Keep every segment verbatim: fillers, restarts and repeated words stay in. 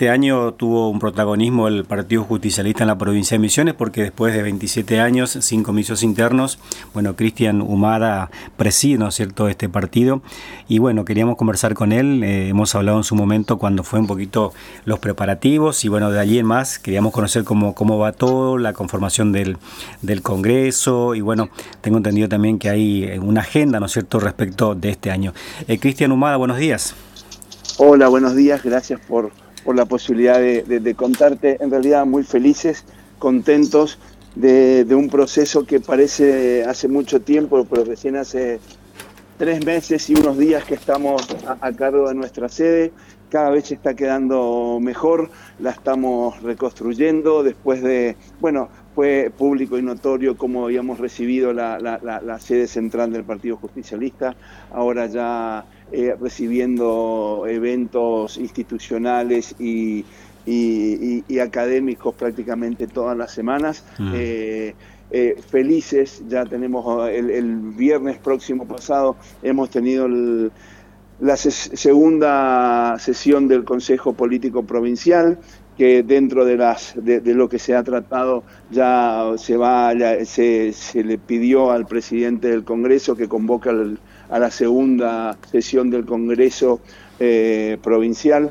este año tuvo un protagonismo el Partido Justicialista en la provincia de Misiones, porque después de veintisiete años, sin comicios internos, bueno, Cristian Humada preside, ¿no es cierto?, este partido. Y bueno, queríamos conversar con él. Eh, hemos hablado en su momento cuando fue un poquito los preparativos, y bueno, de allí en más queríamos conocer cómo, cómo va todo, la conformación del, del Congreso, y bueno, tengo entendido también que hay una agenda, ¿no es cierto?, respecto de este año. Eh, Cristian Humada, buenos días. Hola, buenos días, gracias por, por la posibilidad de, de, de contarte. En realidad muy felices, contentos de, de un proceso que parece hace mucho tiempo, pero recién hace tres meses y unos días que estamos a, a cargo de nuestra sede. Cada vez se está quedando mejor, la estamos reconstruyendo después de, bueno, fue público y notorio cómo habíamos recibido la, la, la, la sede central del Partido Justicialista, ahora ya eh, recibiendo eventos institucionales y, y, y, y académicos prácticamente todas las semanas. Mm. Eh, eh, felices, ya tenemos el, el viernes próximo pasado, hemos tenido el... la ses- segunda sesión del Consejo Político Provincial, que dentro de, las, de, de lo que se ha tratado ya se, va, ya se, se le pidió al presidente del Congreso que convoque al, a la segunda sesión del Congreso eh, Provincial,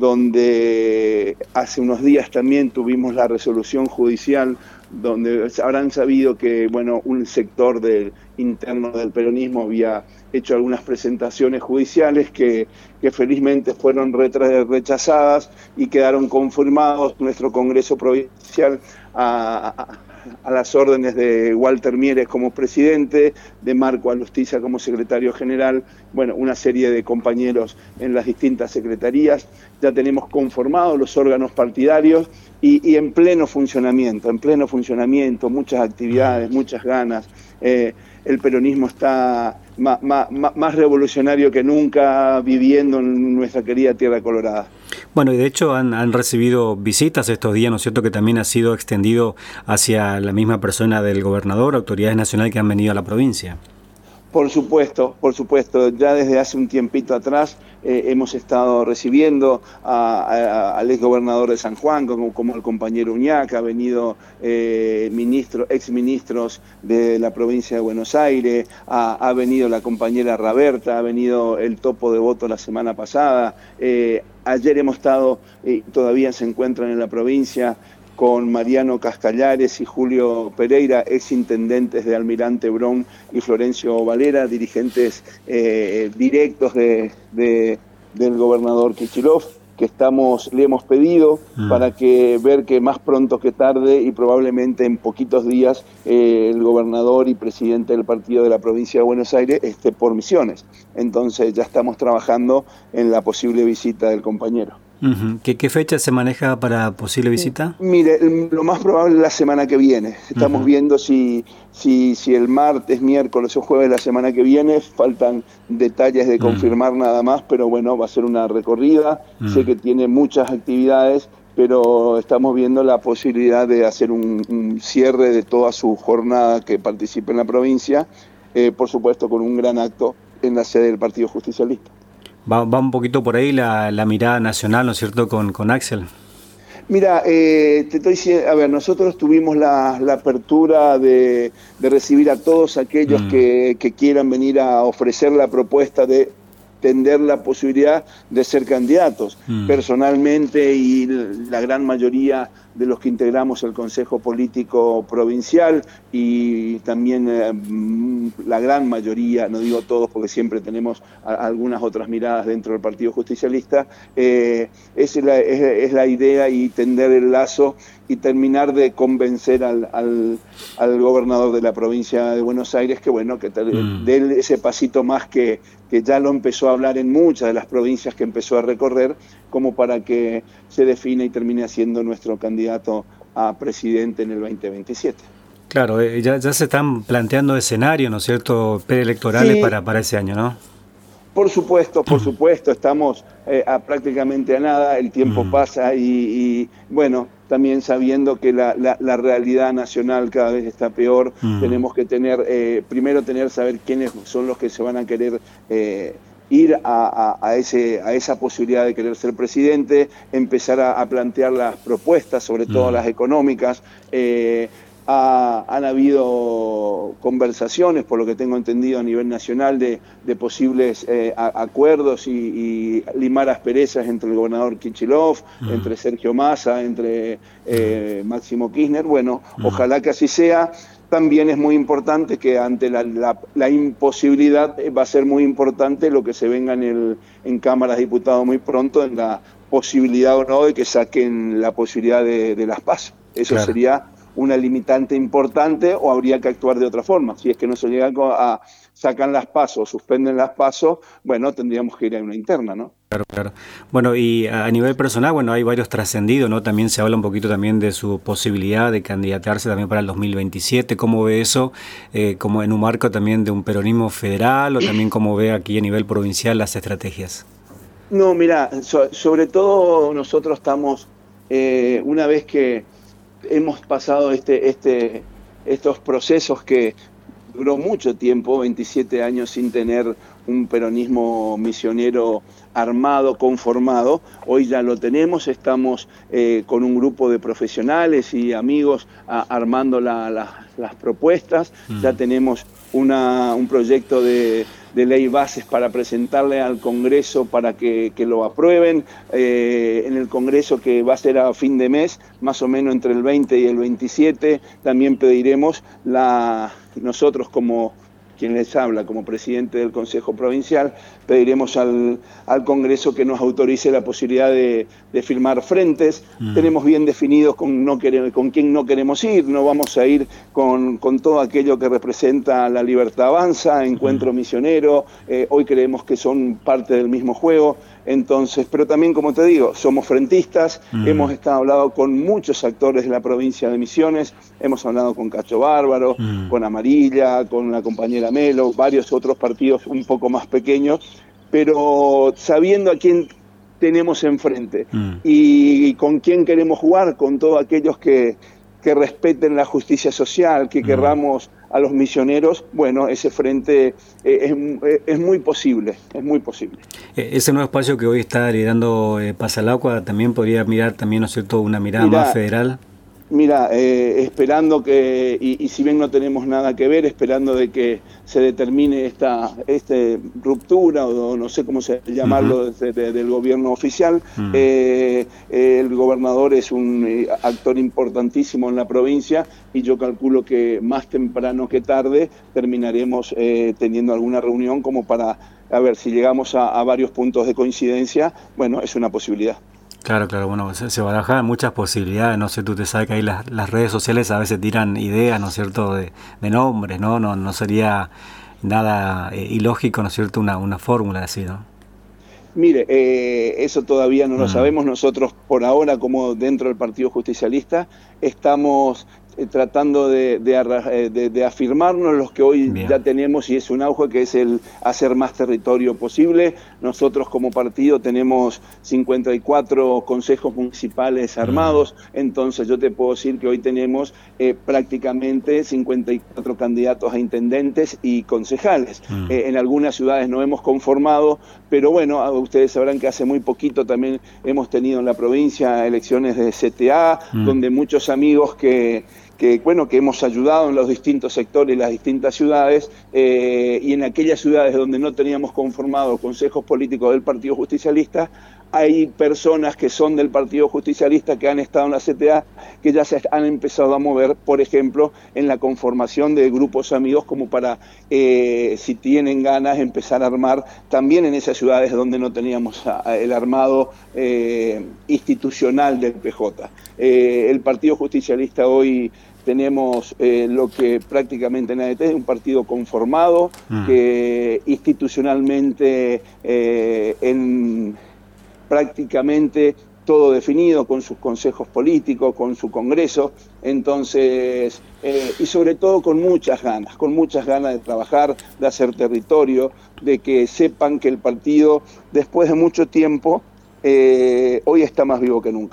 donde hace unos días también tuvimos la resolución judicial, donde habrán sabido que, bueno, un sector del interno del peronismo había hecho algunas presentaciones judiciales que, que felizmente fueron rechazadas y quedaron confirmados nuestro Congreso Provincial a, a, a las órdenes de Walter Mieres como presidente, de Marco Alustiza como secretario general, bueno, una serie de compañeros en las distintas secretarías. Ya tenemos conformados los órganos partidarios y, y en pleno funcionamiento, en pleno funcionamiento, muchas actividades, muchas ganas. Eh, el peronismo está más, más, más revolucionario que nunca viviendo en nuestra querida Tierra Colorada. Bueno, y de hecho han, han recibido visitas estos días, ¿no es cierto?, que también ha sido extendido hacia la misma persona del gobernador, autoridades nacionales que han venido a la provincia. Por supuesto, por supuesto, ya desde hace un tiempito atrás eh, hemos estado recibiendo a, a, al exgobernador de San Juan, como, como el compañero Uñac, ha venido eh, ministro, exministros de la provincia de Buenos Aires, ha, ha venido la compañera Raberta, ha venido el Topo de Voto la semana pasada, eh, ayer hemos estado, eh, todavía se encuentran en la provincia, con Mariano Cascallares y Julio Pereira, ex intendentes de Almirante Brown y Florencio Valera, dirigentes eh, directos de, de, del gobernador Kicillof, que estamos, le hemos pedido mm. para que ver que más pronto que tarde y probablemente en poquitos días eh, el gobernador y presidente del partido de la provincia de Buenos Aires esté por Misiones. Entonces ya estamos trabajando en la posible visita del compañero. Uh-huh. ¿Qué, ¿Qué fecha se maneja para posible visita? Mire, lo más probable es la semana que viene. Estamos uh-huh. viendo si, si, si el martes, miércoles o jueves de la semana que viene. Faltan detalles de confirmar uh-huh. nada más, pero bueno, va a ser una recorrida. Uh-huh. Sé que tiene muchas actividades, pero estamos viendo la posibilidad de hacer un, un cierre de toda su jornada que participe en la provincia, eh, por supuesto con un gran acto en la sede del Partido Justicialista. Va, va un poquito por ahí la, la mirada nacional, ¿no es cierto?, con, con Axel. Mira, eh, te estoy diciendo, a ver, nosotros tuvimos la, la apertura de, de recibir a todos aquellos mm. que, que quieran venir a ofrecer la propuesta de tender la posibilidad de ser candidatos. Mm. Personalmente y la gran mayoría de los que integramos el Consejo Político Provincial y también eh, la gran mayoría, no digo todos porque siempre tenemos a, algunas otras miradas dentro del Partido Justicialista, eh, es, la, es, es la idea y tender el lazo y terminar de convencer al, al, al gobernador de la provincia de Buenos Aires que bueno, que mm. dé ese pasito más que, que ya lo empezó a hablar en muchas de las provincias que empezó a recorrer, como para que se define y termine siendo nuestro candidato a presidente en el veinte veintisiete. Claro, eh, ya, ya se están planteando escenarios, ¿no es cierto?, preelectorales sí. para, para ese año, ¿no? Por supuesto, por supuesto, estamos eh, a prácticamente a nada, el tiempo mm. pasa y, y bueno, también sabiendo que la, la, la realidad nacional cada vez está peor, mm. tenemos que tener, eh, primero tener saber quiénes son los que se van a querer eh, ir a, a, a, ese, a esa posibilidad de querer ser presidente, empezar a, a plantear las propuestas, sobre todo mm. las económicas. Eh, ha, han habido conversaciones, por lo que tengo entendido, a nivel nacional de, de posibles eh, a, acuerdos y, y limar asperezas entre el gobernador Kicillof, mm. entre Sergio Massa, entre eh, Máximo Kirchner. Bueno, mm. ojalá que así sea. También es muy importante que ante la, la, la imposibilidad va a ser muy importante lo que se venga en, el, en Cámara de Diputados muy pronto, en la posibilidad o no de que saquen la posibilidad de, de las PASO. Eso claro. sería una limitante importante, o habría que actuar de otra forma. Si es que no se llega a sacan las PASO o suspenden las PASO, bueno, tendríamos que ir a una interna, ¿no? Claro, claro. Bueno, y a nivel personal, bueno, hay varios trascendidos, ¿no? También se habla un poquito también de su posibilidad de candidatarse también para el dos mil veintisiete. ¿Cómo ve eso? Eh, como en un marco también de un peronismo federal, o también cómo ve aquí a nivel provincial las estrategias. No, mira, so, sobre todo nosotros estamos, eh, una vez que hemos pasado este, este, estos procesos que duró mucho tiempo, veintisiete años sin tener un peronismo misionero armado, conformado. Hoy ya lo tenemos, estamos eh, con un grupo de profesionales y amigos a, armando la, la, las propuestas. Mm. Ya tenemos una, un proyecto de, de ley bases para presentarle al Congreso para que, que lo aprueben. Eh, en el Congreso, que va a ser a fin de mes, más o menos entre el veinte y el veintisiete, también pediremos la... Nosotros, como quien les habla, como presidente del Consejo Provincial, pediremos al, al Congreso que nos autorice la posibilidad de, de firmar frentes. Mm. Tenemos bien definidos con, no queremos, con quién no queremos ir. No vamos a ir con, con todo aquello que representa la Libertad Avanza, Encuentro mm. Misionero. Eh, hoy creemos que son parte del mismo juego. Entonces, pero también, como te digo, somos frentistas, mm. hemos estado hablando con muchos actores de la provincia de Misiones, hemos hablado con Cacho Bárbaro, mm. con Amarilla, con la compañera Melo, varios otros partidos un poco más pequeños, pero sabiendo a quién tenemos enfrente mm. y, y con quién queremos jugar, con todos aquellos que, que respeten la justicia social, que mm. querramos a los misioneros, bueno, ese frente eh, es, es muy posible, es muy posible. Ese nuevo espacio que hoy está liderando eh, Pasalacqua también podría mirar también, ¿no es cierto?, una mirada Mirá, más federal. Mira, eh, esperando que, y, y si bien no tenemos nada que ver, esperando de que se determine esta, esta ruptura, o no sé cómo se llamarlo, uh-huh. de, de, del gobierno oficial, uh-huh. eh, eh, el gobernador es un eh, actor importantísimo en la provincia, y yo calculo que más temprano que tarde terminaremos eh, teniendo alguna reunión como para, a ver, si llegamos a, a varios puntos de coincidencia, bueno, es una posibilidad. Claro, claro, bueno, se, se barajan muchas posibilidades, no sé, tú te sabes que ahí las, las redes sociales a veces tiran ideas, ¿no es cierto?, de, de nombres, ¿no? No, no sería nada eh, ilógico, ¿no es cierto?, una, una fórmula así, ¿no? Mire, eh, eso todavía no lo mm. sabemos. Nosotros, por ahora, como dentro del Partido Justicialista, estamos eh, tratando de, de, de, de afirmarnos los que hoy Bien. ya tenemos, y es un auge, que es el hacer más territorio posible. Nosotros como partido tenemos cincuenta y cuatro consejos municipales armados, mm. entonces yo te puedo decir que hoy tenemos eh, prácticamente cincuenta y cuatro candidatos a intendentes y concejales. Mm. Eh, en algunas ciudades no hemos conformado, pero bueno, ustedes sabrán que hace muy poquito también hemos tenido en la provincia elecciones de C T A, mm. donde muchos amigos que, que, bueno, que hemos ayudado en los distintos sectores y las distintas ciudades, eh, y en aquellas ciudades donde no teníamos conformado consejos políticos del Partido Justicialista, hay personas que son del Partido Justicialista que han estado en la C T A, que ya se han empezado a mover, por ejemplo, en la conformación de grupos amigos, como para, eh, si tienen ganas, empezar a armar también en esas ciudades donde no teníamos el armado eh, institucional del P J. Eh, el Partido Justicialista hoy tenemos eh, lo que prácticamente en A D T es un partido conformado, mm. que institucionalmente eh, en... prácticamente todo definido, con sus consejos políticos, con su congreso, entonces, eh, y sobre todo con muchas ganas, con muchas ganas de trabajar, de hacer territorio, de que sepan que el partido, después de mucho tiempo, eh, hoy está más vivo que nunca.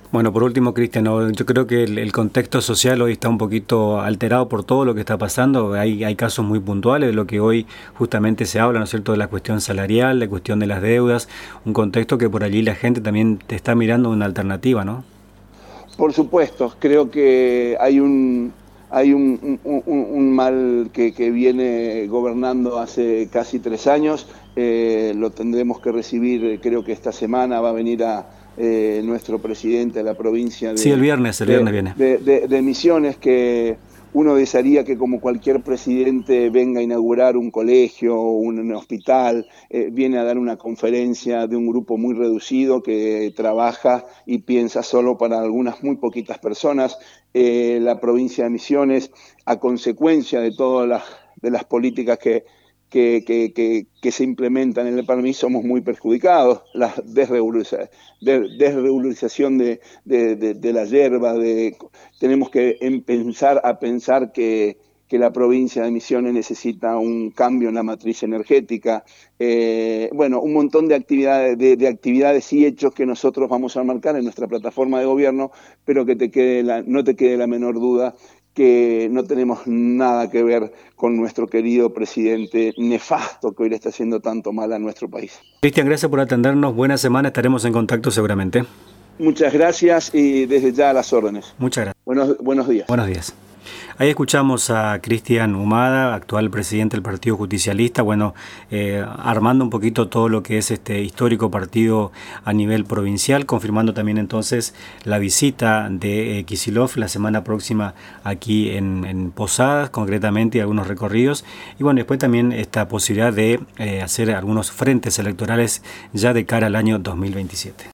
Bueno, por último, Cristian, yo creo que el, el contexto social hoy está un poquito alterado por todo lo que está pasando. Hay, hay casos muy puntuales de lo que hoy justamente se habla, ¿no es cierto?, de la cuestión salarial, de la cuestión de las deudas, un contexto que por allí la gente también te está mirando una alternativa, ¿no? Por supuesto, creo que hay un hay un, un, un mal que, que viene gobernando hace casi tres años, eh, lo tendremos que recibir, creo que esta semana va a venir a eh, nuestro presidente de la provincia de, sí, el viernes, el de, viernes viene. De, de, de Misiones, que uno desearía que como cualquier presidente venga a inaugurar un colegio, un, un hospital, eh, viene a dar una conferencia de un grupo muy reducido que trabaja y piensa solo para algunas muy poquitas personas. Eh, la provincia de Misiones, a consecuencia de todas las, de las políticas que, que, que, que, que se implementan en el país, somos muy perjudicados. La desregularización de, desregularización de, de, de, de la yerba, de, tenemos que empezar a pensar que, que la provincia de Misiones necesita un cambio en la matriz energética, eh, bueno, un montón de actividades, de, de actividades y hechos que nosotros vamos a marcar en nuestra plataforma de gobierno, pero que te quede la, no te quede la menor duda que no tenemos nada que ver con nuestro querido presidente nefasto que hoy le está haciendo tanto mal a nuestro país. Cristian, gracias por atendernos, buena semana, estaremos en contacto seguramente. Muchas gracias y desde ya a las órdenes. Muchas gracias. Buenos, buenos días. Buenos días. Ahí escuchamos a Cristian Humada, actual presidente del Partido Justicialista, bueno, eh, armando un poquito todo lo que es este histórico partido a nivel provincial, confirmando también entonces la visita de eh, Kicillof la semana próxima aquí en, en Posadas, concretamente, y algunos recorridos, y bueno, después también esta posibilidad de eh, hacer algunos frentes electorales ya de cara al año dos mil veintisiete.